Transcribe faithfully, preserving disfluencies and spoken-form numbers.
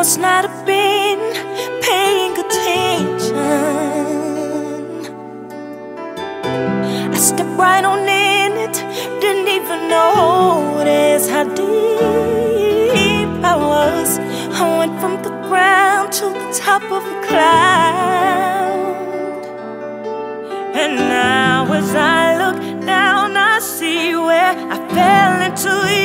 must not have been paying attention. I stepped right on in it, didn't even notice how deep I was. I went from the ground to the top of a cloud. And now as I look down, I see where I fell into you.